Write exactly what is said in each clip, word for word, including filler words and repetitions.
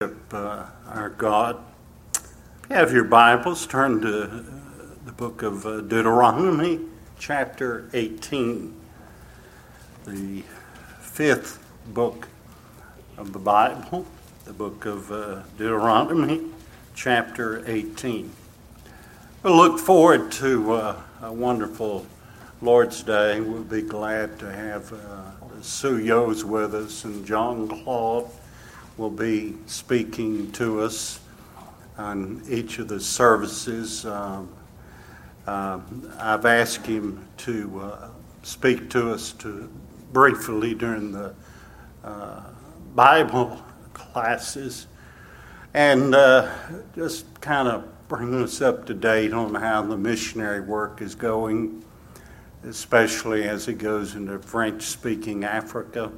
Uh, our God. If you have your Bibles, turn to uh, the book of uh, Deuteronomy, chapter eighteen, the fifth book of the Bible, the book of uh, Deuteronomy, chapter eighteen. We'll look forward to uh, a wonderful Lord's Day. We'll be glad to have uh, Sue Yos with us, and John Claude will be speaking to us on each of the services. Um, uh, I've asked him to uh, speak to us to briefly during the uh, Bible classes and uh, just kind of bring us up to date on how the missionary work is going, especially as he goes into French-speaking Africa.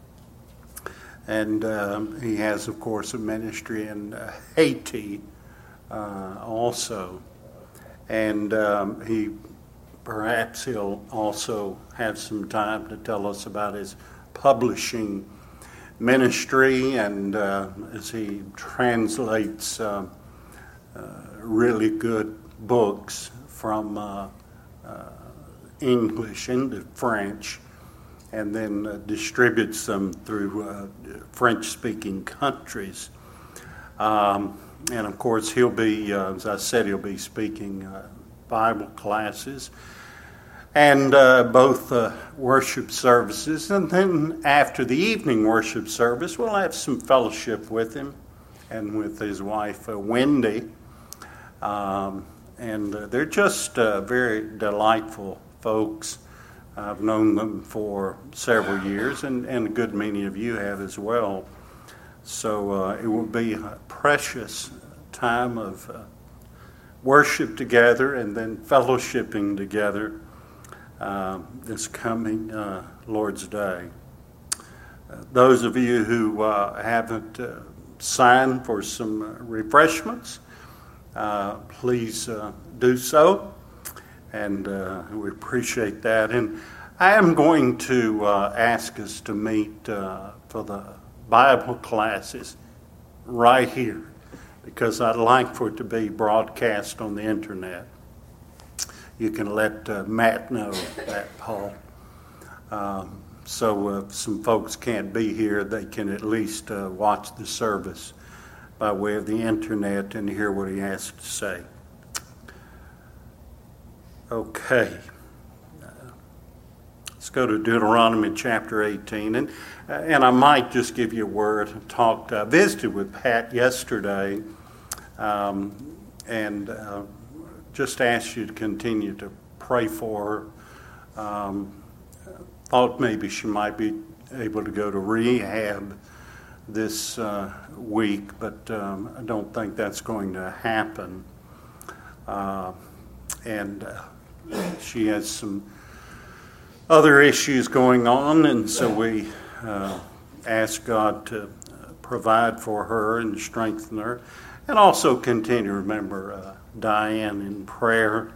And um, he has, of course, a ministry in uh, Haiti uh, also. And um, he perhaps he'll also have some time to tell us about his publishing ministry and uh, as he translates uh, uh, really good books from uh, uh, English into French, and then uh, distributes them through uh, French-speaking countries. Um, and of course, he'll be, uh, as I said, he'll be speaking uh, Bible classes and uh, both uh, worship services. And then after the evening worship service, we'll have some fellowship with him and with his wife, uh, Wendy. Um, and uh, they're just uh, very delightful folks. I've known them for several years, and, and a good many of you have as well. So uh, it will be a precious time of uh, worship together and then fellowshipping together uh, this coming uh, Lord's Day. Uh, those of you who uh, haven't uh, signed for some uh, refreshments, uh, please uh, do so. And uh, we appreciate that. And I am going to uh, ask us to meet uh, for the Bible classes right here, because I'd like for it to be broadcast on the internet. You can let uh, Matt know that, Paul. Um, so if some folks can't be here, they can at least uh, watch the service by way of the internet and hear what he has to say. Okay, uh, let's go to Deuteronomy chapter eighteen, and uh, and I might just give you a word. I talked, I visited with Pat yesterday, um, and uh, just asked you to continue to pray for her. Um, thought maybe she might be able to go to rehab this uh, week, but um, I don't think that's going to happen. Uh, and uh, She has some other issues going on, and so we uh, ask God to provide for her and strengthen her, and also continue to remember uh, Diane in prayer.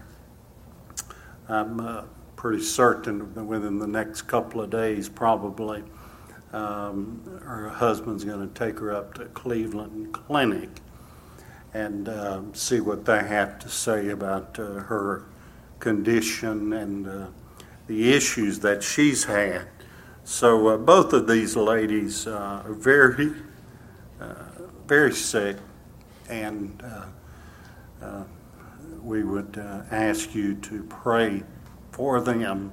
I'm uh, pretty certain that within the next couple of days, probably, um, her husband's going to take her up to Cleveland Clinic and uh, see what they have to say about uh, her condition and uh, the issues that she's had. So uh, both of these ladies uh, are very, uh, very sick, and uh, uh, we would uh, ask you to pray for them.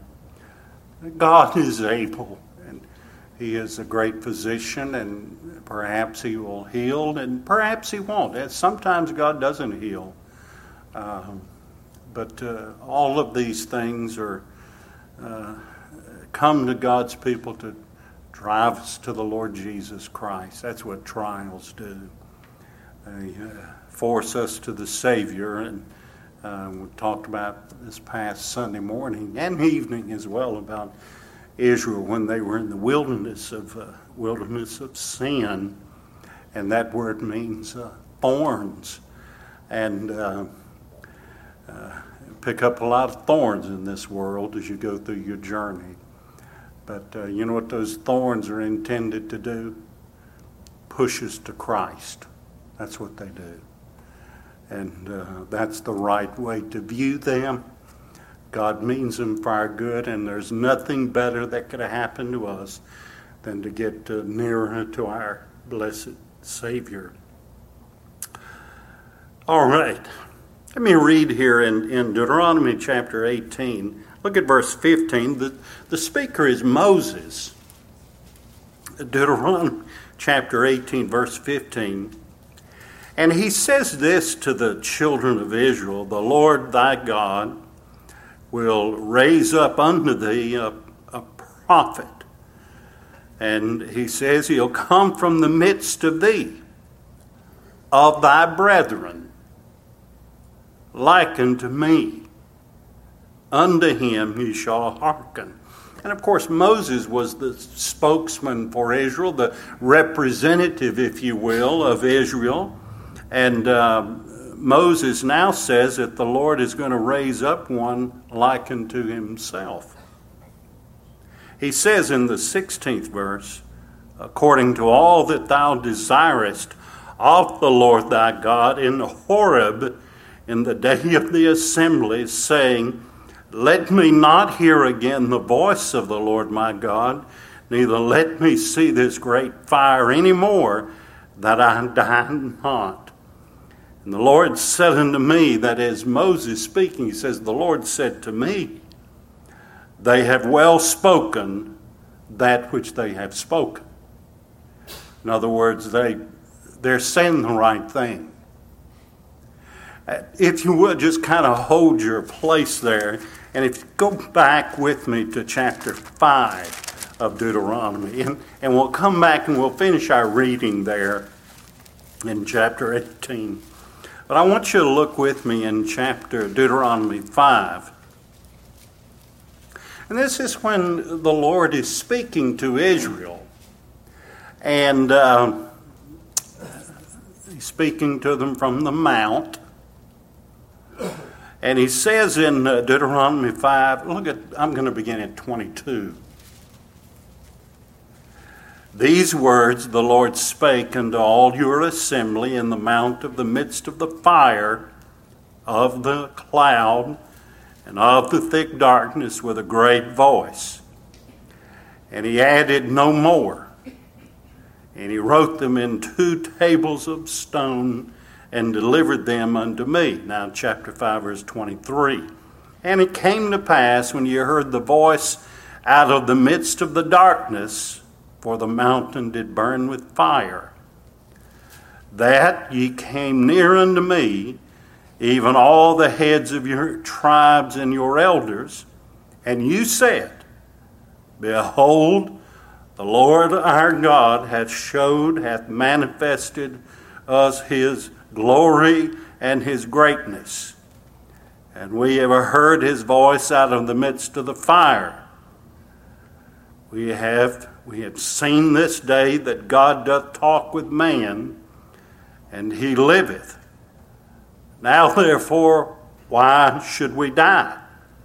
God is able, and He is a great physician, and perhaps He will heal, and perhaps He won't. And sometimes God doesn't heal. Um, But uh, all of these things are uh, come to God's people to drive us to the Lord Jesus Christ. That's what trials do. They uh, force us to the Savior. And uh, we talked about this past Sunday morning and evening as well about Israel when they were in the wilderness of uh, wilderness of sin, and that word means uh, thorns. And uh, uh, pick up a lot of thorns in this world as you go through your journey. But uh, you know what those thorns are intended to do? pushes to Christ. That's what they do. And uh, that's the right way to view them. God means them for our good, and there's nothing better that could have happened to us than to get uh, nearer to our blessed Savior. All right. Let me read here in, in Deuteronomy chapter eighteen. Look at verse fifteen. The, the speaker is Moses. Deuteronomy chapter eighteen, verse fifteen. And he says this to the children of Israel: the Lord thy God will raise up unto thee a, a prophet. And he says he'll come from the midst of thee, of thy brethren, like unto me. Unto him ye shall hearken. And of course, Moses was the spokesman for Israel, the representative, if you will, of Israel. And uh, Moses now says that the Lord is going to raise up one like unto himself. He says in the sixteenth verse, according to all that thou desirest of the Lord thy God in Horeb in the day of the assembly, saying, let me not hear again the voice of the Lord my God, neither let me see this great fire any more, that I die not. And the Lord said unto me, that as Moses speaking, he says, the Lord said to me, they have well spoken that which they have spoken. In other words, they, they're saying the right thing. If you would, just kind of hold your place there. And if you go back with me to chapter five of Deuteronomy, and, and we'll come back and we'll finish our reading there in chapter eighteen. But I want you to look with me in chapter Deuteronomy five. And this is when the Lord is speaking to Israel. And uh, he's speaking to them from the mount. And he says in uh, Deuteronomy five, look at, I'm going to begin at twenty-two. These words the Lord spake unto all your assembly in the mount of the midst of the fire, of the cloud, and of the thick darkness with a great voice. And he added no more. And he wrote them in two tables of stone, and delivered them unto me. Now, chapter five, verse twenty-three. And it came to pass, when ye heard the voice out of the midst of the darkness, for the mountain did burn with fire, that ye came near unto me, even all the heads of your tribes and your elders, and you said, behold, the Lord our God hath showed, hath manifested us his glory and his greatness. And we have heard his voice out of the midst of the fire. We have, we have seen this day that God doth talk with man, and he liveth. Now therefore, why should we die?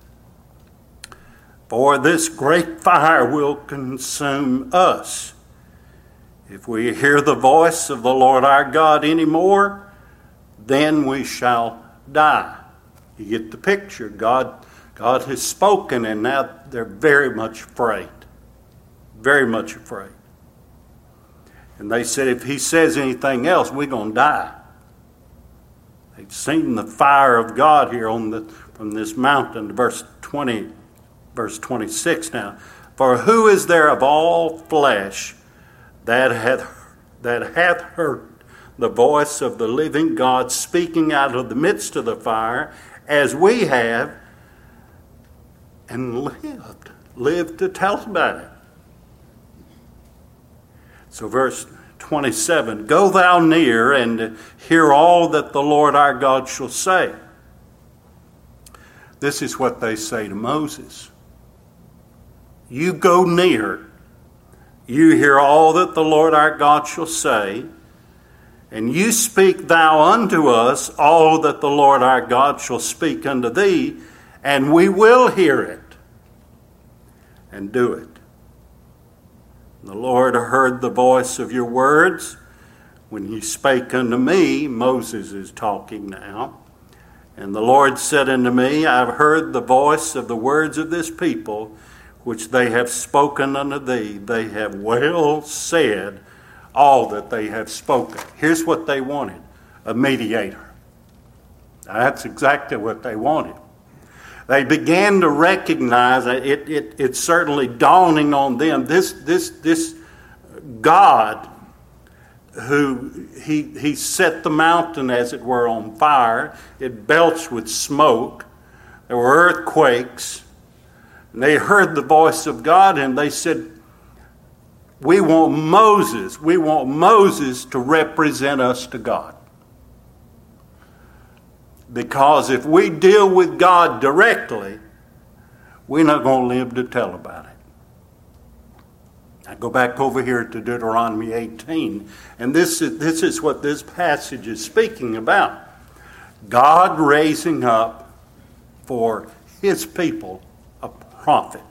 For this great fire will consume us. If we hear the voice of the Lord our God any more, then we shall die. You get the picture. God, God has spoken, and now they're very much afraid. Very much afraid. And they said, if he says anything else, we're going to die. They've seen the fire of God here on the from this mountain. Verse twenty, verse twenty-six now. For who is there of all flesh that hath that hath heard the voice of the living God speaking out of the midst of the fire, as we have, and lived, lived to tell about it? So verse twenty-seven, go thou near and hear all that the Lord our God shall say. This is what they say to Moses. You go near, you hear all that the Lord our God shall say, and you speak thou unto us all that the Lord our God shall speak unto thee, and we will hear it and do it. The Lord heard the voice of your words, when he spake unto me, Moses is talking now, and the Lord said unto me, I have heard the voice of the words of this people, which they have spoken unto thee. They have well said all that they have spoken. Here's what they wanted, a mediator. Now, that's exactly what they wanted. They began to recognize that it, it, it's certainly dawning on them. This, this, this God who he, he set the mountain, as it were, on fire. It belched with smoke. There were earthquakes. And they heard the voice of God and they said, we want Moses. We want Moses to represent us to God. Because if we deal with God directly, we're not going to live to tell about it. I go back over here to Deuteronomy eighteen, and this is, this is what this passage is speaking about. God raising up for his people a prophet.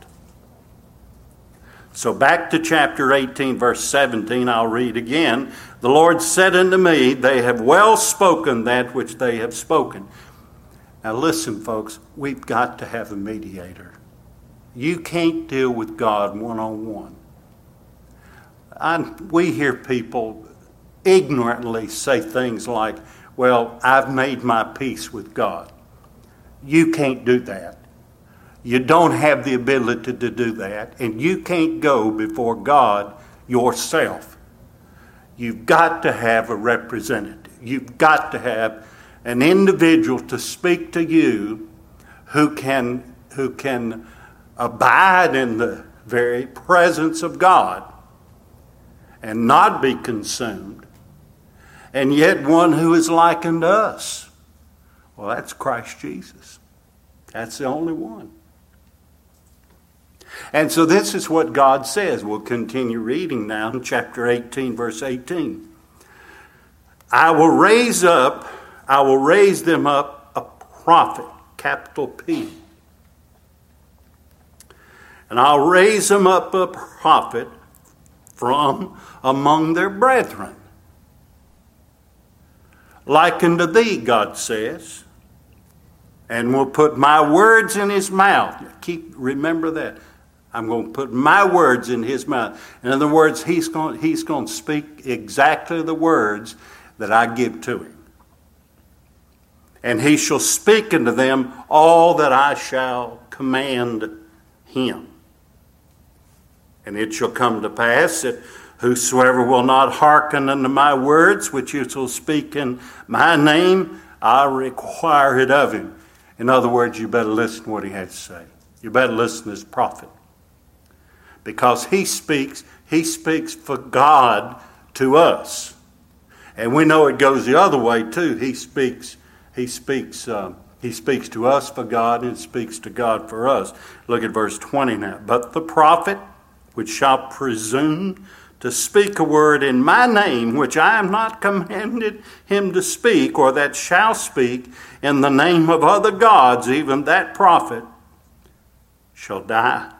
So back to chapter eighteen, verse seventeen, I'll read again. The Lord said unto me, they have well spoken that which they have spoken. Now listen, folks, we've got to have a mediator. You can't deal with God one-on-one. I, we hear people ignorantly say things like, well, I've made my peace with God. You can't do that. You don't have the ability to do that, and you can't go before God yourself. You've got to have a representative. You've got to have an individual to speak to you who can, who can abide in the very presence of God and not be consumed, and yet one who is like unto us. Well, that's Christ Jesus. That's the only one. And so this is what God says. We'll continue reading now in chapter eighteen, verse eighteen. I will raise up, I will raise them up a prophet, capital P. And I'll raise them up a prophet from among their brethren. Like unto thee, God says, and will put my words in his mouth. Keep, remember that. I'm going to put my words in his mouth. In other words, he's going, he's going to speak exactly the words that I give to him. And he shall speak unto them all that I shall command him. And it shall come to pass that whosoever will not hearken unto my words, which you shall speak in my name, I require it of him. In other words, you better listen to what he has to say. You better listen to his prophet. Because he speaks, he speaks for God to us. And we know it goes the other way too. He speaks, he speaks, um, he speaks to us for God and speaks to God for us. Look at verse twenty now. But the prophet which shall presume to speak a word in my name, which I am not commanded him to speak, or that shall speak in the name of other gods, even that prophet shall die.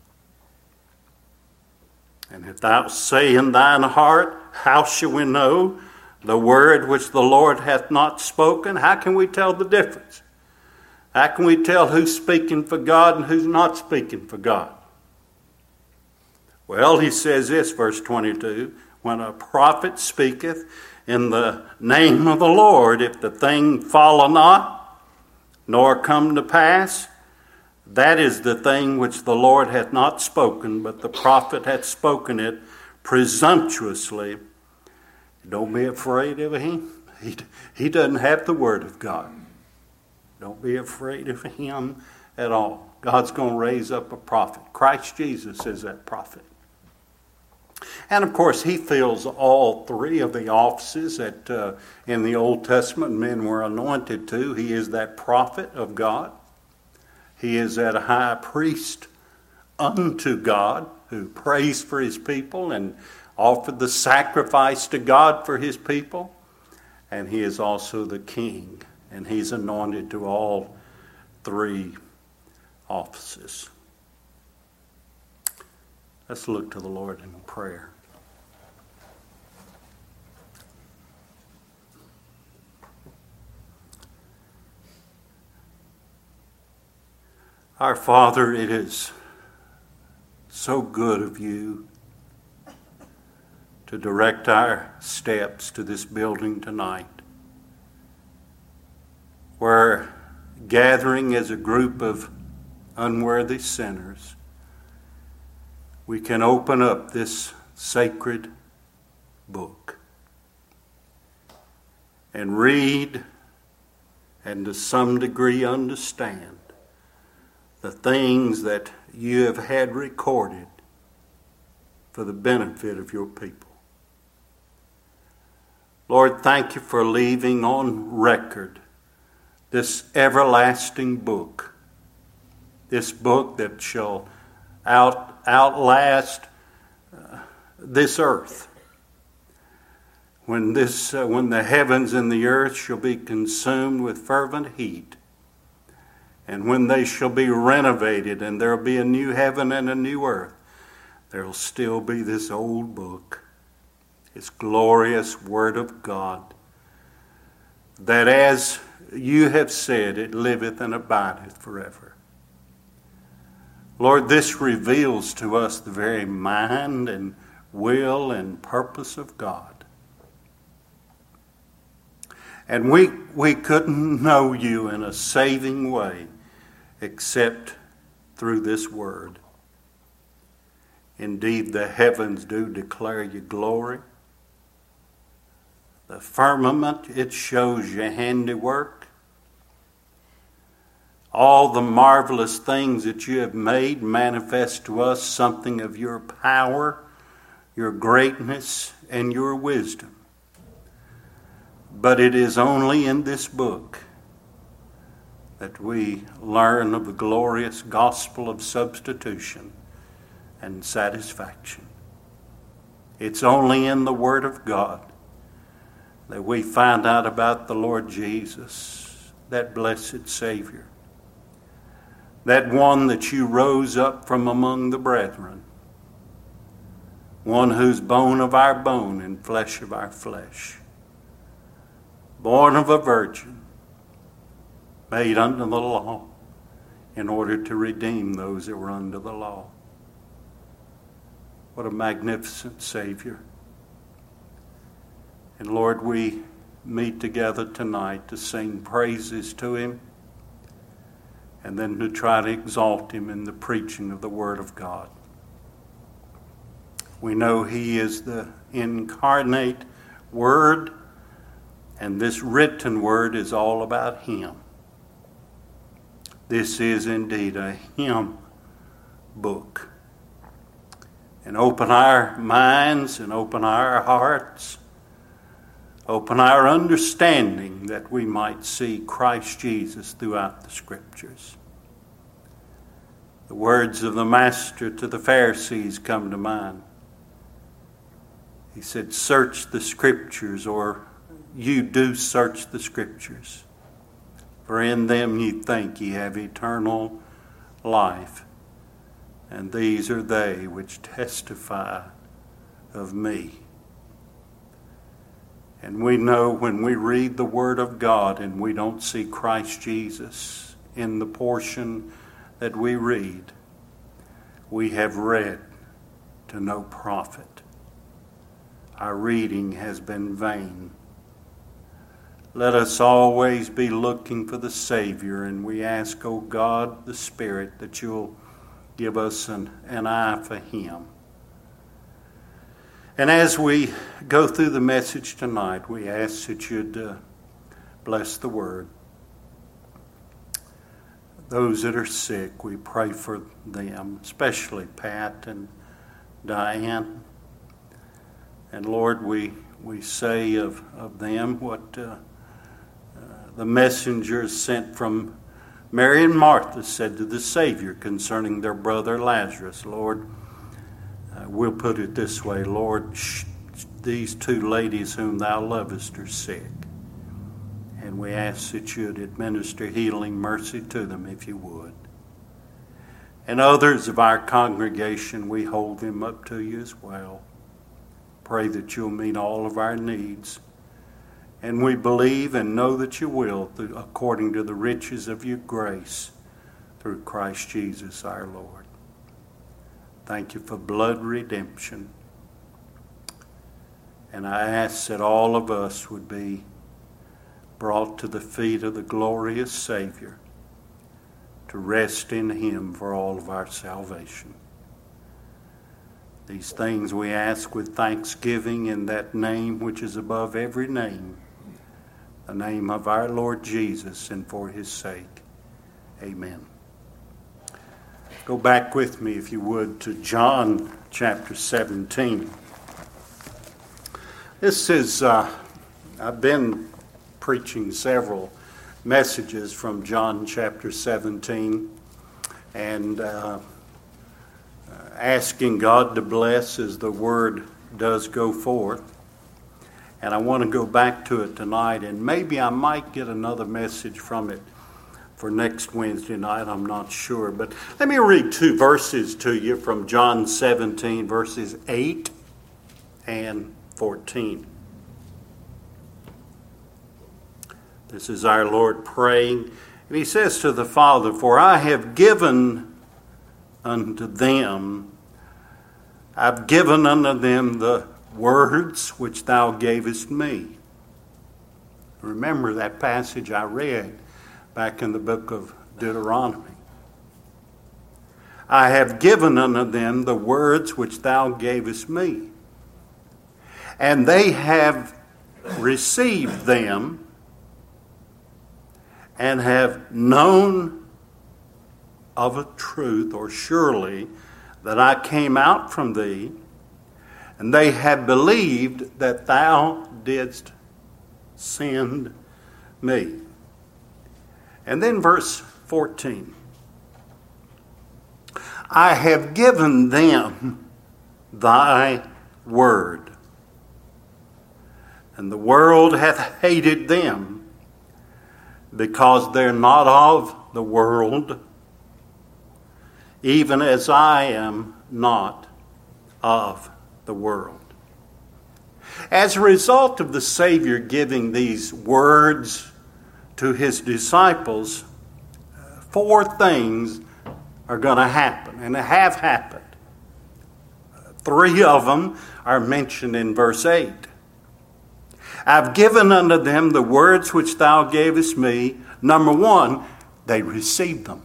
And if thou say in thine heart, how shall we know the word which the Lord hath not spoken? How can we tell the difference? How can we tell who's speaking for God and who's not speaking for God? Well, he says this, verse twenty-two, when a prophet speaketh in the name of the Lord, if the thing follow not, nor come to pass, that is the thing which the Lord hath not spoken, but the prophet hath spoken it presumptuously. Don't be afraid of him. He, he doesn't have the word of God. Don't be afraid of him at all. God's going to raise up a prophet. Christ Jesus is that prophet. And of course, he fills all three of the offices that uh, in the Old Testament men were anointed to. He is that prophet of God. He is that high priest unto God who prays for his people and offered the sacrifice to God for his people. And he is also the king. And he's anointed to all three offices. Let's look to the Lord in prayer. Our Father, it is so good of you to direct our steps to this building tonight. We're gathering as a group of unworthy sinners. We can open up this sacred book and read and to some degree understand the things that you have had recorded for the benefit of your people. Lord, thank you for leaving on record this everlasting book, this book that shall out, outlast uh, this earth. When, this, uh, when the heavens and the earth shall be consumed with fervent heat, and when they shall be renovated and there will be a new heaven and a new earth, there will still be this old book, this glorious Word of God, that as you have said, it liveth and abideth forever. Lord, this reveals to us the very mind and will and purpose of God. And we, we couldn't know you in a saving way except through this word. Indeed, the heavens do declare your glory. The firmament, it shows your handiwork. All the marvelous things that you have made manifest to us something of your power, your greatness, and your wisdom. But it is only in this book that we learn of the glorious gospel of substitution and satisfaction. It's only in the Word of God that we find out about the Lord Jesus, that blessed Savior, that one that you rose up from among the brethren, one who's bone of our bone and flesh of our flesh, born of a virgin, made under the law in order to redeem those that were under the law. What a magnificent Savior. And Lord, we meet together tonight to sing praises to Him and then to try to exalt Him in the preaching of the Word of God. We know He is the incarnate Word, and this written Word is all about Him. This is indeed a hymn book. And open our minds and open our hearts, open our understanding that we might see Christ Jesus throughout the Scriptures. The words of the Master to the Pharisees come to mind. He said, search the Scriptures, or you do search the Scriptures, for in them ye think ye have eternal life, and these are they which testify of me. And we know when we read the Word of God and we don't see Christ Jesus in the portion that we read, we have read to no profit. Our reading has been vain. Let us always be looking for the Savior, and we ask, O God, the Spirit, that you'll give us an, an eye for Him. And as we go through the message tonight, we ask that you'd uh, bless the Word. Those that are sick, we pray for them, especially Pat and Diane. And Lord, we, we say of, of them what uh, uh, the messengers sent from Mary and Martha said to the Savior concerning their brother Lazarus. Lord, uh, we'll put it this way, Lord, sh- these two ladies whom thou lovest are sick. And we ask that you'd administer healing mercy to them if you would. And others of our congregation, we hold them up to you as well. Pray that you'll meet all of our needs. And we believe and know that you will, according to the riches of your grace, through Christ Jesus our Lord. Thank you for blood redemption. And I ask that all of us would be brought to the feet of the glorious Savior to rest in Him for all of our salvation. These things we ask with thanksgiving in that name which is above every name, the name of our Lord Jesus, and for His sake. Amen. Go back with me, if you would, to John chapter seventeen. This is, uh, I've been preaching several messages from John chapter seventeen, and uh, asking God to bless as the Word does go forth. And I want to go back to it tonight, and maybe I might get another message from it for next Wednesday night. I'm not sure. But let me read two verses to you from John seventeen, verses eight and fourteen. This is our Lord praying. And He says to the Father, "For I have given unto them, I've given unto them the words which thou gavest me." Remember that passage I read back in the book of Deuteronomy. "I have given unto them the words which thou gavest me, and they have received them, and have known of a truth, or surely, that I came out from thee, and they have believed that thou didst send me." And then verse fourteen. "I have given them thy word, and the world hath hated them, because they're not of the world, even as I am not of the world." As a result of the Savior giving these words to His disciples, four things are going to happen, and have happened. Three of them are mentioned in verse eight. "I've given unto them the words which thou gavest me." Number one, they received them.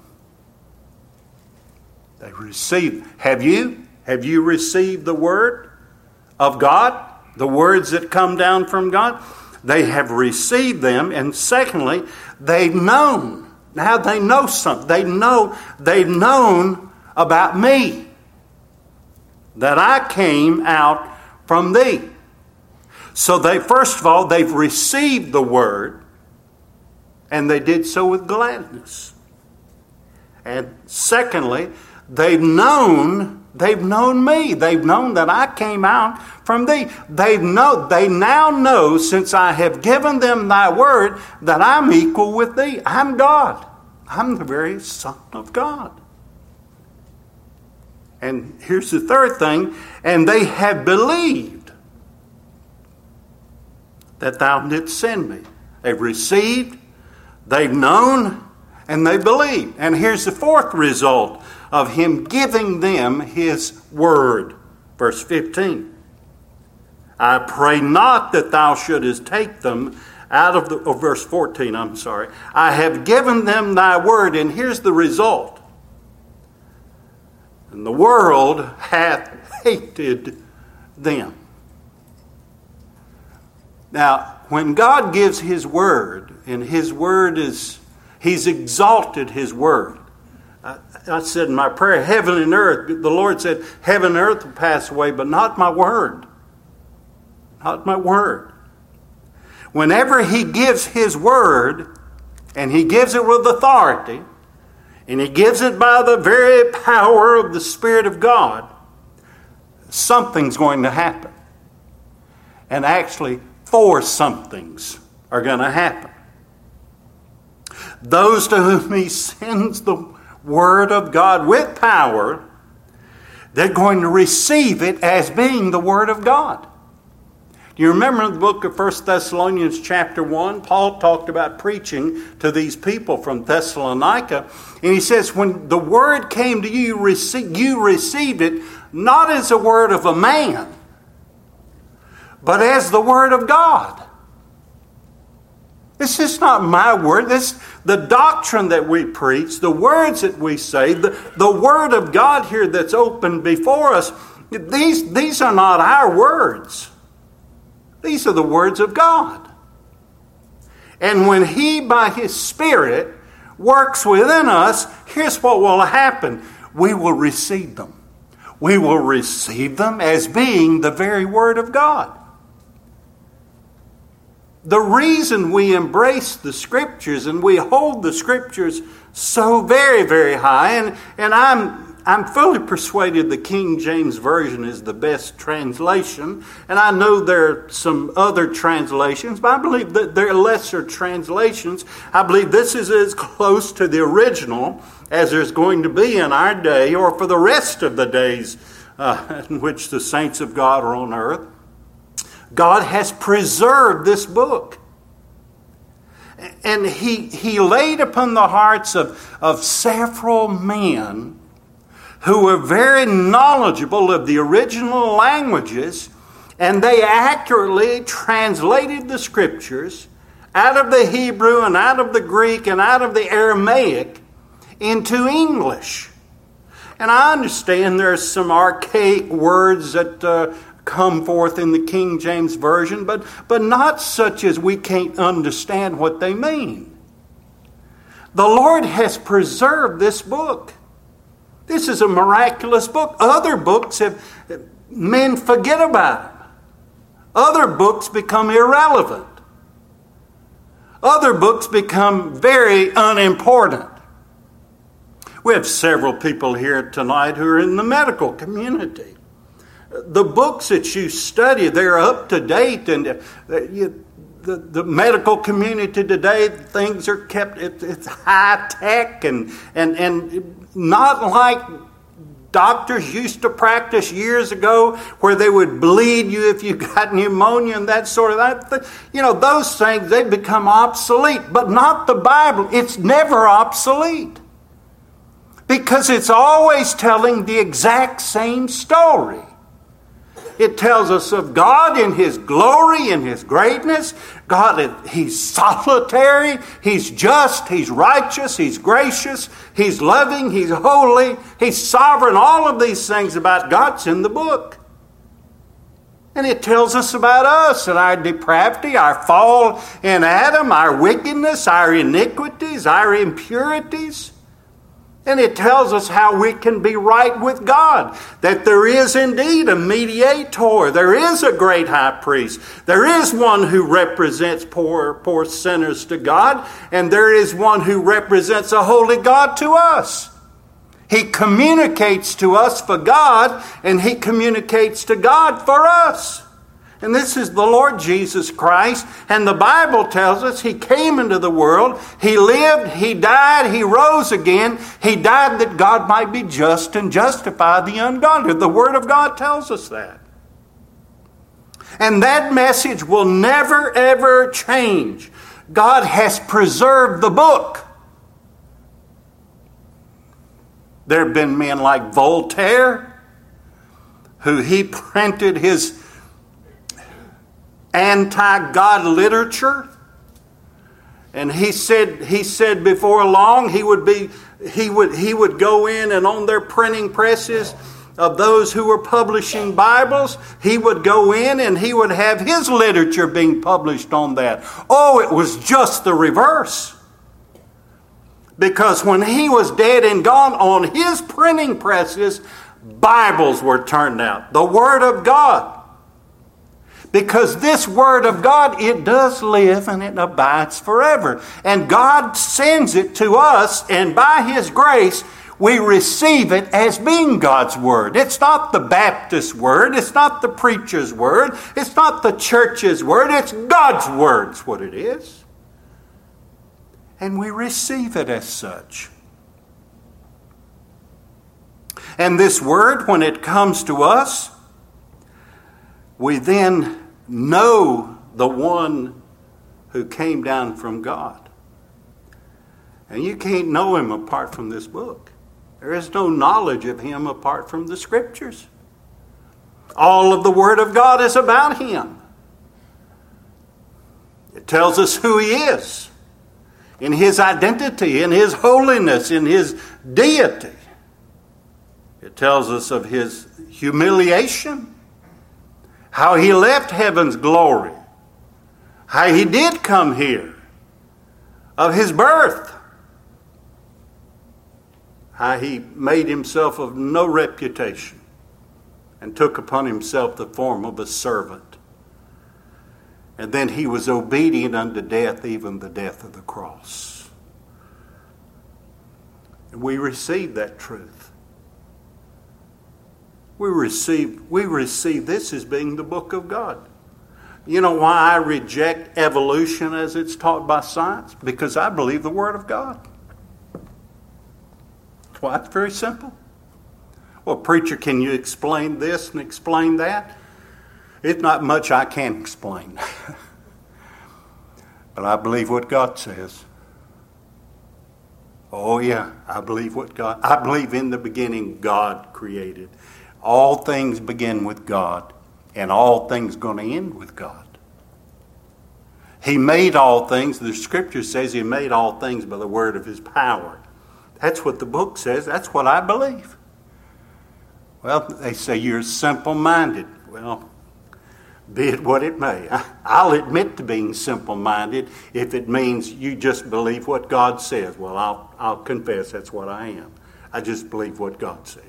They received. Have you? Have you received the word of God? The words that come down from God? They have received them. And secondly, they've known. Now they know something. They know, they've known about me, that I came out from thee. So they, first of all, they've received the word, and they did so with gladness. And secondly, they've known, they've known me. They've known that I came out from thee. They know, they now know, since I have given them thy word, that I'm equal with thee. I'm God. I'm the very Son of God. And here's the third thing, and they have believed that thou didst send me. They've received, they've known, and they believe. And here's the fourth result of Him giving them His word. Verse fifteen. "I pray not that thou shouldest take them out of the..." Oh, verse fourteen, I'm sorry. "I have given them thy word," and here's the result. "And the world hath hated them." Now, when God gives His word, and His word is, He's exalted His word. I, I said in my prayer, heaven and earth, the Lord said, heaven and earth will pass away, but not my word. Not my word. Whenever He gives His word, and He gives it with authority, and He gives it by the very power of the Spirit of God, something's going to happen. And actually, four somethings are going to happen. Those to whom He sends the word of God with power, they're going to receive it as being the word of God. Do you remember in the book of First Thessalonians chapter one, Paul talked about preaching to these people from Thessalonica. And he says, when the word came to you, you received it not as a word of a man, but as the word of God. This is not my word. This the doctrine that we preach, the words that we say, the, the word of God here that's open before us, these, these are not our words. These are the words of God. And when He, by His Spirit, works within us, here's what will happen. We will receive them. We will receive them as being the very Word of God. The reason we embrace the Scriptures and we hold the Scriptures so very, very high, and, and I'm I'm fully persuaded the King James Version is the best translation, and I know there are some other translations, but I believe that there are lesser translations. I believe this is as close to the original as there's going to be in our day or for the rest of the days uh, in which the saints of God are on earth. God has preserved this book. And he, he laid upon the hearts of, of several men who were very knowledgeable of the original languages, and they accurately translated the Scriptures out of the Hebrew and out of the Greek and out of the Aramaic into English. And I understand there's some archaic words that uh, come forth in the King James Version, but, but not such as we can't understand what they mean. The Lord has preserved this book. This is a miraculous book. Other books have, men forget about them. Other books become irrelevant. Other books become very unimportant. We have several people here tonight who are in the medical community. The books that you study, they're up to date, and you, the, the medical community today, things are kept, it, it's high tech and, and, and not like doctors used to practice years ago where they would bleed you if you got pneumonia and that sort of thing. You know, those things, they become obsolete, but not the Bible. It's never obsolete because it's always telling the exact same story. It tells us of God in His glory, in His greatness. God, He's solitary, He's just, He's righteous, He's gracious, He's loving, He's holy, He's sovereign. All of these things about God's in the book. And it tells us about us and our depravity, our fall in Adam, our wickedness, our iniquities, our impurities. And it tells us how we can be right with God. That there is indeed a mediator. There is a great high priest. There is one who represents poor, poor sinners to God. And there is one who represents a holy God to us. He communicates to us for God, and He communicates to God for us. And this is the Lord Jesus Christ. And the Bible tells us He came into the world. He lived. He died. He rose again. He died that God might be just and justify the ungodly. The Word of God tells us that. And that message will never, ever change. God has preserved the book. There have been men like Voltaire, who he printed his anti-God literature, and he said he said before long he would be he would he would go in and on their printing presses of those who were publishing Bibles, he would go in and he would have his literature being published on that. Oh, it was just the reverse. Because when he was dead and gone, on his printing presses, Bibles were turned out. The Word of God. Because this Word of God, it does live and it abides forever. And God sends it to us, and by His grace, we receive it as being God's Word. It's not the Baptist Word. It's not the preacher's word. It's not the church's word. It's God's Word. That's what it is. And we receive it as such. And this Word, when it comes to us, we then know the one who came down from God. And you can't know him apart from this book. There is no knowledge of him apart from the Scriptures. All of the Word of God is about him. It tells us who he is, in his identity, in his holiness, in his deity. It tells us of his humiliation, how he left heaven's glory, how he did come here, of his birth, how he made himself of no reputation and took upon himself the form of a servant. And then he was obedient unto death, even the death of the cross. And we receive that truth. We receive, we receive this as being the book of God. You know why I reject evolution as it's taught by science? Because I believe the Word of God. Well, that's very simple. Well, preacher, can you explain this and explain that? It's not much I can explain. But I believe what God says. Oh yeah, I believe what God, I believe in the beginning God created. All things begin with God, and all things going to end with God. He made all things. The Scripture says he made all things by the word of his power. That's what the book says. That's what I believe. Well, they say you're simple-minded. Well, be it what it may. I'll admit to being simple-minded if it means you just believe what God says. Well, I'll, I'll confess that's what I am. I just believe what God says.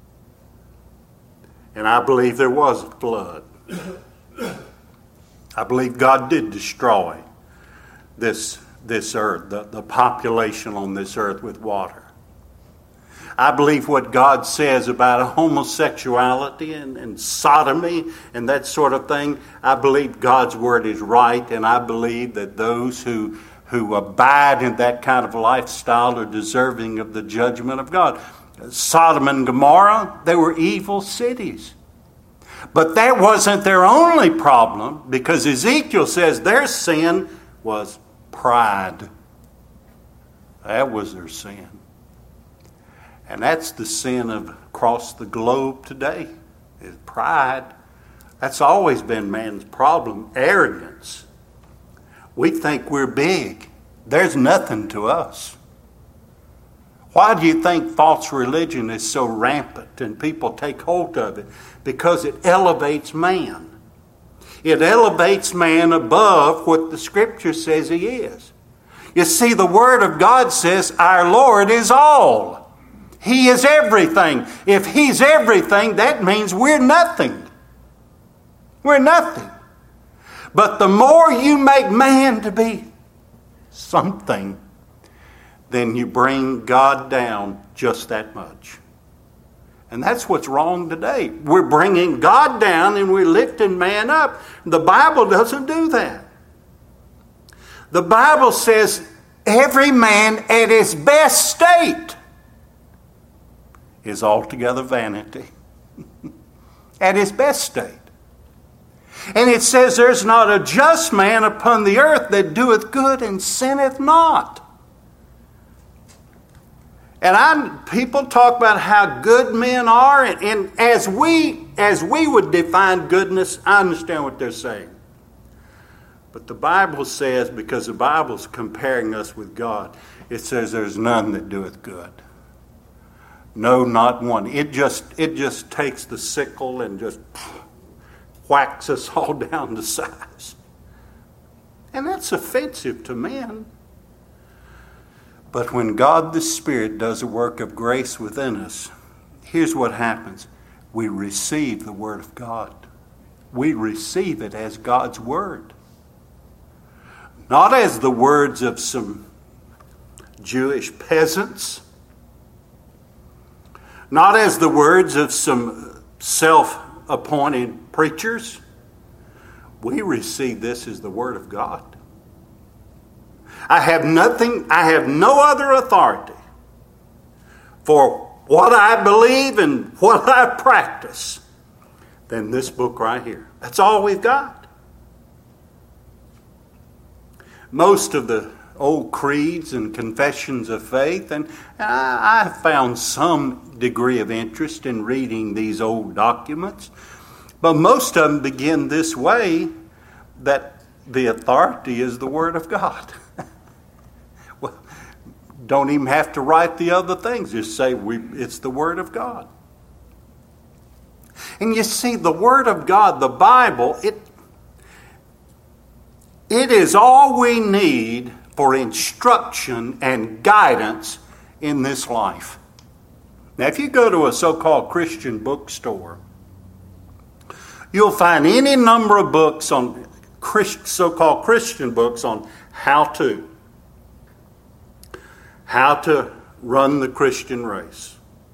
And I believe there was a flood. I believe God did destroy this, this earth, the, the population on this earth with water. I believe what God says about homosexuality and, and sodomy and that sort of thing. I believe God's word is right, and I believe that those who, who abide in that kind of lifestyle are deserving of the judgment of God. Sodom and Gomorrah, they were evil cities. But that wasn't their only problem, because Ezekiel says their sin was pride. That was their sin. And that's the sin of across the globe today, is pride. That's always been man's problem, arrogance. We think we're big. There's nothing to us. Why do you think false religion is so rampant and people take hold of it? Because it elevates man. It elevates man above what the Scripture says he is. You see, the Word of God says our Lord is all. He is everything. If he's everything, that means we're nothing. We're nothing. But the more you make man to be something, then you bring God down just that much. And that's what's wrong today. We're bringing God down and we're lifting man up. The Bible doesn't do that. The Bible says every man at his best state is altogether vanity. At his best state. And it says there's not a just man upon the earth that doeth good and sinneth not. And I, people talk about how good men are, and, and as we as we would define goodness, I understand what they're saying. But the Bible says, because the Bible's comparing us with God, it says there's none that doeth good. No, not one. It just it just takes the sickle and just whacks us all down to size. And that's offensive to men. But when God the Spirit does a work of grace within us, here's what happens. We receive the Word of God. We receive it as God's Word. Not as the words of some Jewish peasants. Not as the words of some self-appointed preachers. We receive this as the Word of God. I have nothing, I have no other authority for what I believe and what I practice than this book right here. That's all we've got. most of the old creeds and confessions of faith, and I, I found some degree of interest in reading these old documents. But most of them begin this way, that the authority is the Word of God. Well, don't even have to write the other things. Just say we, it's the Word of God. And you see, the Word of God, the Bible, it, it is all we need for instruction and guidance in this life. Now, if you go to a so-called Christian bookstore, you'll find any number of books on Christ, so-called Christian books on how to, how to run the Christian race.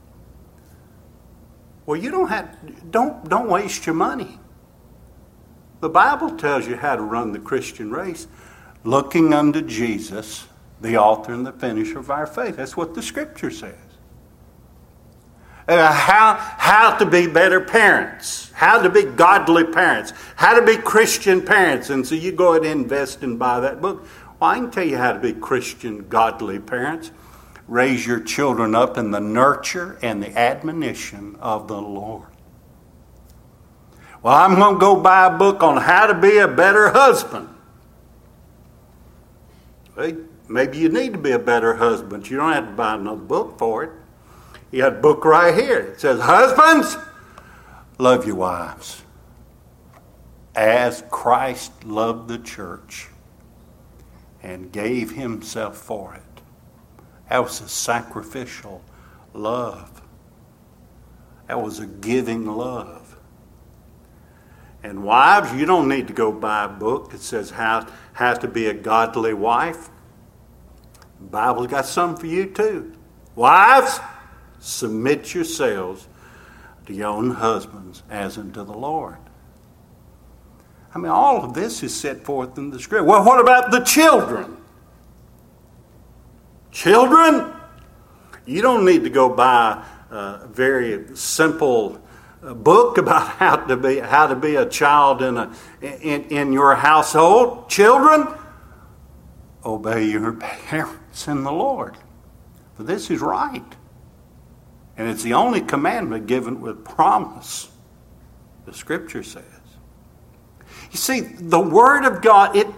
Well, you don't have, don't, don't waste your money. The Bible tells you how to run the Christian race, looking unto Jesus, the author and the finisher of our faith. That's what the Scripture says. Uh, how, how to be better parents, how to be godly parents, how to be Christian parents. And so you go ahead and invest and buy that book. Well, I can tell you how to be Christian, godly parents. Raise your children up in the nurture and the admonition of the Lord. Well, I'm going to go buy a book on how to be a better husband. Well, maybe you need to be a better husband. You don't have to buy another book for it. You got a book right here. It says, husbands, love your wives as Christ loved the church and gave himself for it. That was a sacrificial love. That was a giving love. And wives, you don't need to go buy a book that says how, how to be a godly wife. The Bible's got something for you too. Wives, submit yourselves to your own husbands as unto the Lord. I mean, all of this is set forth in the Scripture. Well, what about the children? Children, you don't need to go buy a very simple book about how to be how to be a child in a in, in your household. Children, obey your parents in the Lord, for this is right. And it's the only commandment given with promise, the Scripture says. You see, the Word of God, it,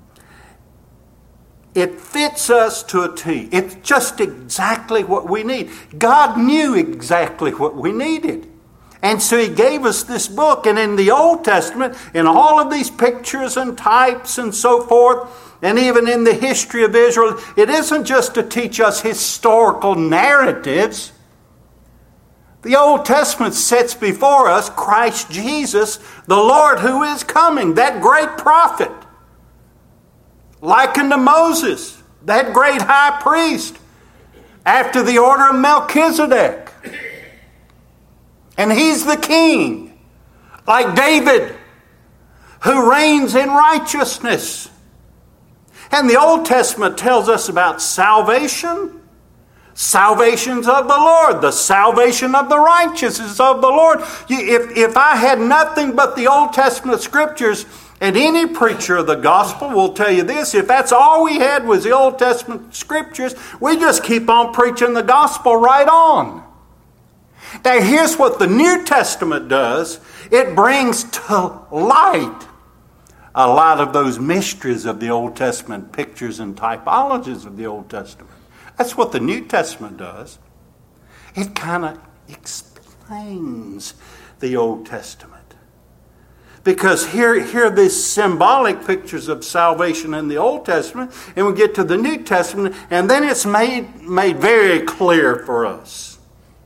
it fits us to a T. It's just exactly what we need. God knew exactly what we needed. And so He gave us this book. And in the Old Testament, in all of these pictures and types and so forth, and even in the history of Israel, it isn't just to teach us historical narratives. The Old Testament sets before us Christ Jesus, the Lord who is coming, that great prophet, likened to Moses, that great high priest, after the order of Melchizedek. And he's the king, like David, who reigns in righteousness. And the Old Testament tells us about salvation. Salvation's of the Lord. The salvation of the righteous is of the Lord. If, if I had nothing but the Old Testament Scriptures, and any preacher of the gospel will tell you this, if that's all we had was the Old Testament Scriptures, we just keep on preaching the gospel right on. Now here's what the New Testament does. It brings to light a lot of those mysteries of the Old Testament, pictures and typologies of the Old Testament. That's what the New Testament does. It kind of explains the Old Testament. Because here, here are these symbolic pictures of salvation in the Old Testament, and we get to the New Testament, and then it's made, made very clear for us.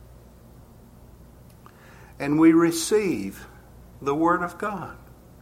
And we receive the Word of God.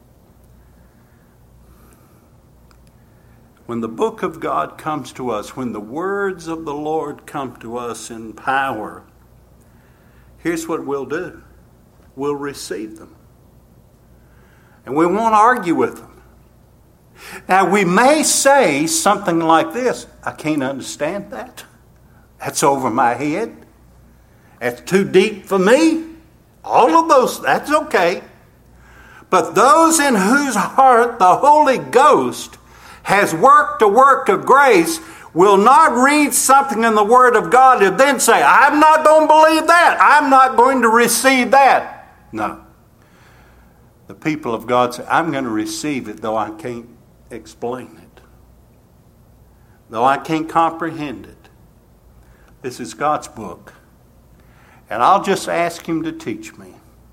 When the book of God comes to us, when the words of the Lord come to us in power, here's what we'll do. We'll receive them. And we won't argue with them. Now, we may say something like this: I can't understand that. That's over my head. That's too deep for me. All of those, that's okay. But those in whose heart the Holy Ghost has worked a work of grace will not read something in the Word of God and then say, I'm not going to believe that. I'm not going to receive that. No. The people of God say, I'm going to receive it though I can't explain it. Though I can't comprehend it. This is God's book. And I'll just ask Him to teach me.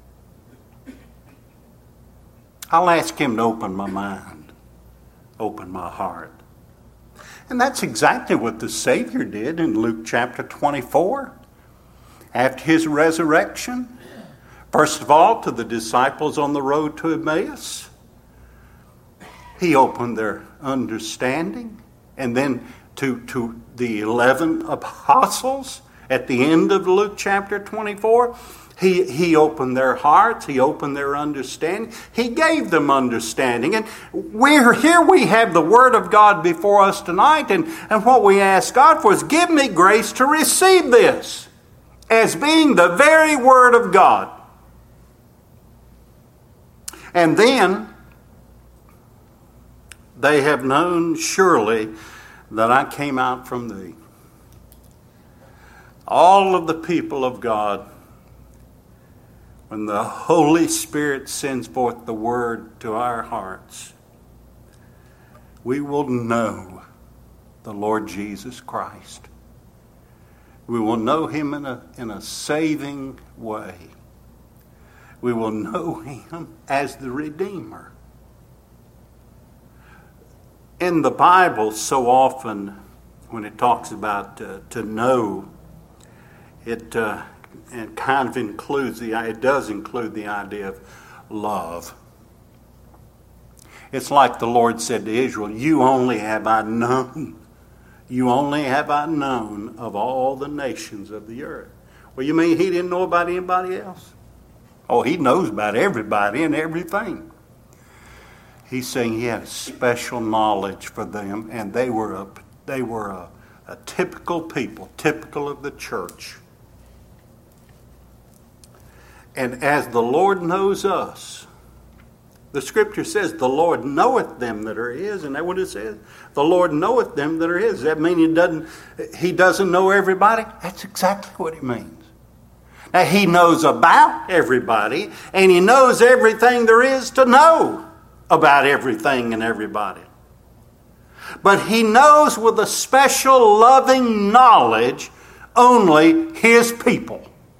I'll ask Him to open my mind. Open my heart. And that's exactly what the Savior did in Luke chapter twenty-four. After His resurrection, first of all, to the disciples on the road to Emmaus, He opened their understanding. And then to, to the eleven apostles at the end of Luke chapter twenty-four, He, he opened their hearts. He opened their understanding. He gave them understanding. And we're here we have the Word of God before us tonight. And, and what we ask God for is, give me grace to receive this as being the very Word of God. And then they have known surely that I came out from Thee. All of the people of God, when the Holy Spirit sends forth the Word to our hearts, we will know the Lord Jesus Christ. We will know Him in a, in a saving way. We will know Him as the Redeemer. In the Bible, so often, when it talks about uh, to know, it... Uh, It kind of includes the, it does include the idea of love. It's like the Lord said to Israel, you only have I known, you only have I known of all the nations of the earth. Well, you mean He didn't know about anybody else? Oh, He knows about everybody and everything. He's saying He had a special knowledge for them, and they were a, they were a, a typical people, typical of the church. And as the Lord knows us, the Scripture says, the Lord knoweth them that are His. Isn't that what it says? The Lord knoweth them that are His. Does that mean He doesn't, He doesn't know everybody? That's exactly what it means. Now, He knows about everybody, and He knows everything there is to know about everything and everybody. But He knows with a special loving knowledge only His people.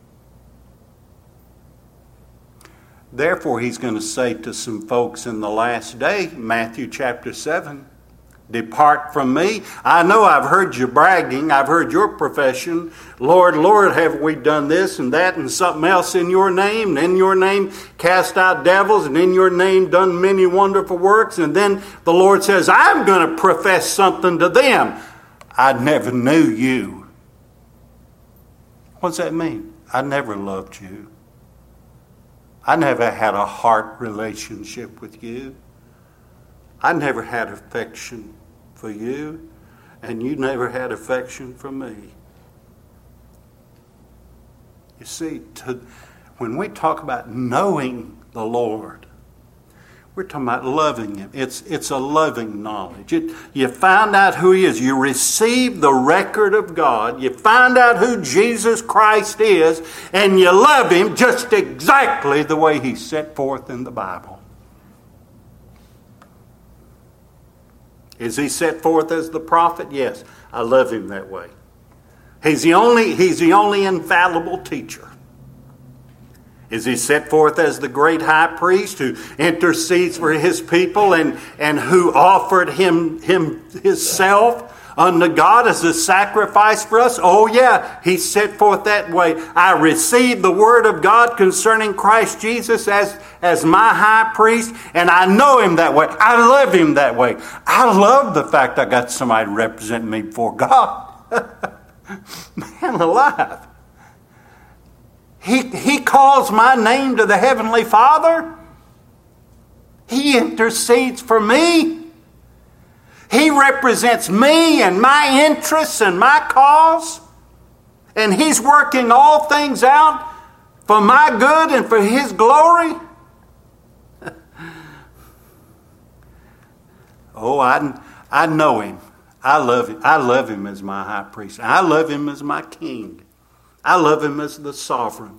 Therefore, He's going to say to some folks in the last day, Matthew chapter seven, depart from me. I know I've heard you bragging. I've heard your profession. Lord, Lord, have we done this and that and something else in your name? And in your name cast out devils, and in your name done many wonderful works. And then the Lord says, I'm going to profess something to them. I never knew you. What does that mean? I never loved you. I never had a heart relationship with you. I never had affection for you, and you never had affection for me. You see, to, when we talk about knowing the Lord, we're talking about loving Him. It's, it's a loving knowledge. It, you find out who He is. You receive the record of God. You find out who Jesus Christ is, and you love Him just exactly the way He's set forth in the Bible. Is He set forth as the prophet? Yes, I love Him that way. He's the only, he's the only infallible teacher. Is He set forth as the great high priest who intercedes for His people and, and who offered him, him Himself unto God as a sacrifice for us? Oh yeah, He's set forth that way. I received the Word of God concerning Christ Jesus as, as my high priest, and I know Him that way. I love Him that way. I love the fact I got somebody representing me before God. Man alive. He, he calls my name to the Heavenly Father. He intercedes for me. He represents me and my interests and my cause. And He's working all things out for my good and for His glory. Oh, I, I know him. I love him. I love him as my high priest. I love him as my king. I love him as the sovereign.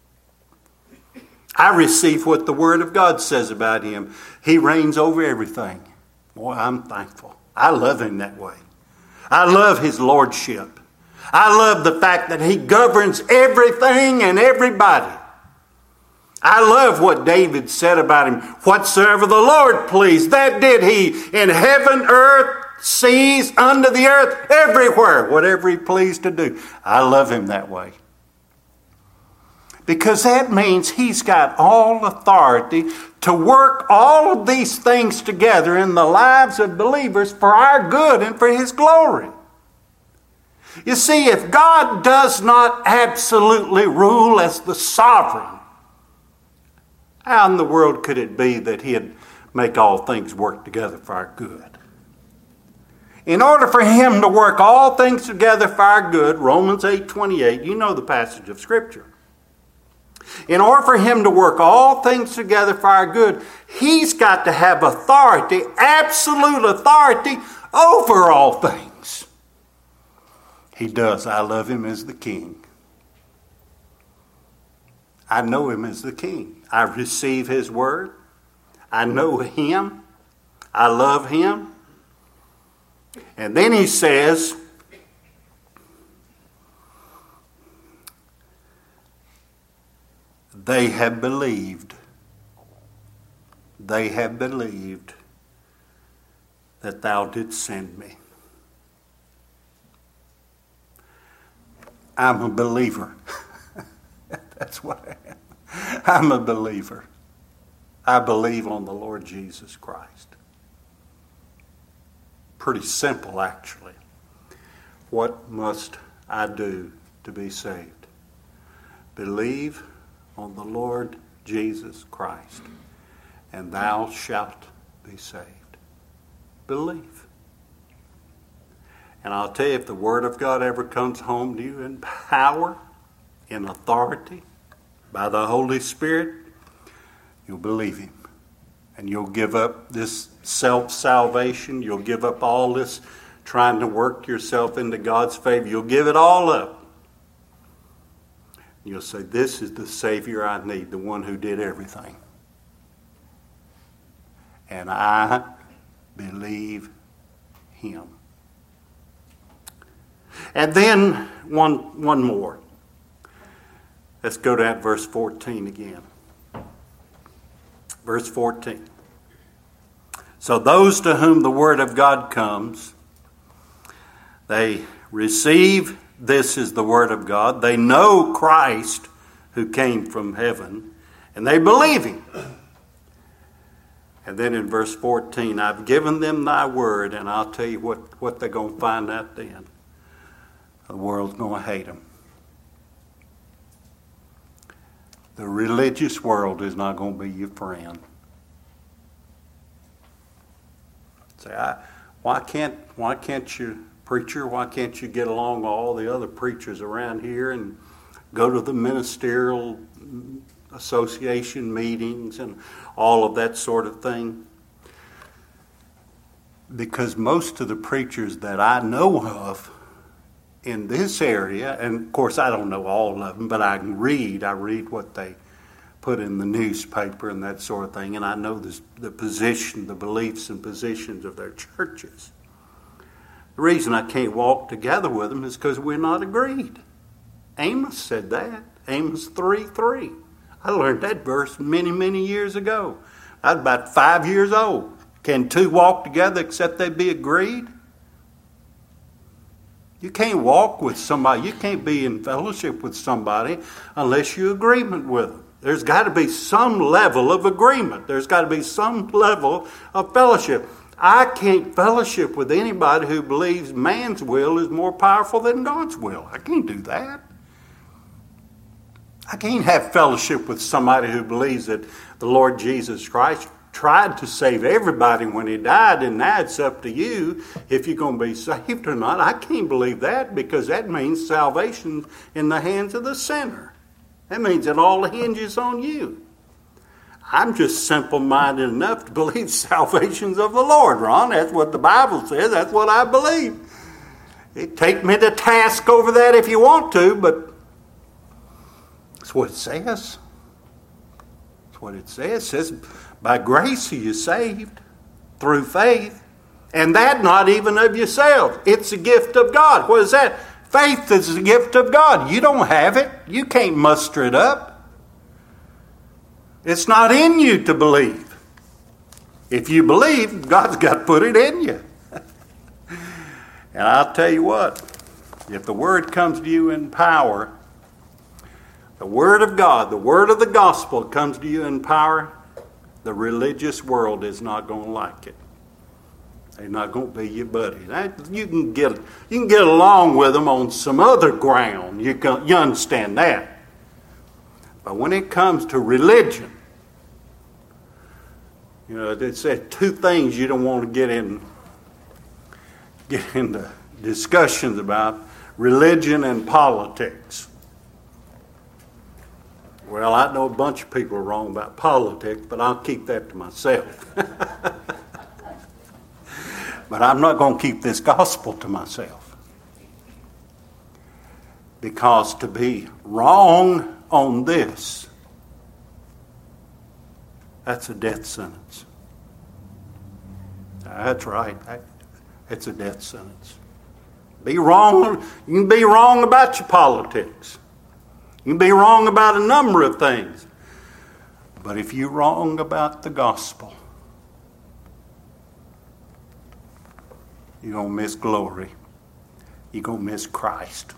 I receive what the Word of God says about him. He reigns over everything. Boy, I'm thankful. I love him that way. I love his lordship. I love the fact that he governs everything and everybody. I love what David said about him. Whatsoever the Lord pleased, that did he in heaven, earth, seas, under the earth, everywhere. Whatever he pleased to do. I love him that way. Because that means he's got all authority to work all of these things together in the lives of believers for our good and for his glory. You see, if God does not absolutely rule as the sovereign, how in the world could it be that he'd make all things work together for our good? In order for him to work all things together for our good, Romans eight twenty-eight, you know the passage of Scripture. In order for him to work all things together for our good, he's got to have authority, absolute authority over all things. He does. I love him as the king. I know him as the king. I receive his word. I know him. I love him. And then he says, they have believed. They have believed that thou didst send me. I'm a believer. That's what I am. I'm a believer. I believe on the Lord Jesus Christ. Pretty simple, actually. What must I do to be saved? Believe on the Lord Jesus Christ, and thou shalt be saved. Believe. And I'll tell you, if the Word of God ever comes home to you in power, in authority, by the Holy Spirit, you'll believe him. And you'll give up this self-salvation. You'll give up all this trying to work yourself into God's favor. You'll give it all up. You'll say, this is the Savior I need, the one who did everything. And I believe him. And then one, one more. Let's go to that verse fourteen again. Verse fourteen. So those to whom the word of God comes, they receive this is the word of God. They know Christ who came from heaven, and they believe him. And then in verse fourteen, I've given them thy word, and I'll tell you what, what they're going to find out then. The world's going to hate them. The religious world is not going to be your friend. Say, I, why can't why can't you, preacher, why can't you get along with all the other preachers around here and go to the ministerial association meetings and all of that sort of thing? Because most of the preachers that I know of in this area, and of course I don't know all of them, but I can read. I read what they put in the newspaper and that sort of thing, and I know this, the position, the beliefs and positions of their churches. The reason I can't walk together with them is because we're not agreed. Amos said that. Amos three three. I learned that verse many, many years ago. I was about five years old. Can two walk together except they be agreed? You can't walk with somebody. You can't be in fellowship with somebody unless you're in agreement with them. There's got to be some level of agreement. There's got to be some level of fellowship. I can't fellowship with anybody who believes man's will is more powerful than God's will. I can't do that. I can't have fellowship with somebody who believes that the Lord Jesus Christ tried to save everybody when he died, and now it's up to you if you're going to be saved or not. I can't believe that, because that means salvation in the hands of the sinner. That means it all hinges on you. I'm just simple-minded enough to believe salvation's of the Lord, Ron. That's what the Bible says. That's what I believe. It take me to task over that if you want to, but that's what it says. That's what it says. It says, by grace are you saved through faith. And that not even of yourselves. It's a gift of God. What is that? Faith is a gift of God. You don't have it. You can't muster it up. It's not in you to believe. If you believe, God's got to put it in you. And I'll tell you what, if the Word comes to you in power, the Word of God, the Word of the gospel comes to you in power, the religious world is not going to like it. They're not going to be your buddy. You can get you can get along with them on some other ground. You can, you understand that. But when it comes to religion, you know, it said two things you don't want to get in get into discussions about: religion and politics. Well, I know a bunch of people are wrong about politics, but I'll keep that to myself. But I'm not going to keep this gospel to myself. Because to be wrong on this, that's a death sentence. That's right. It's a death sentence. Be wrong. You can be wrong about your politics. You can be wrong about a number of things. But if you're wrong about the gospel, you're going to miss glory. You're going to miss Christ.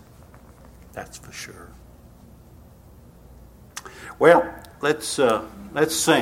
That's for sure. Well, let's uh, let's sing.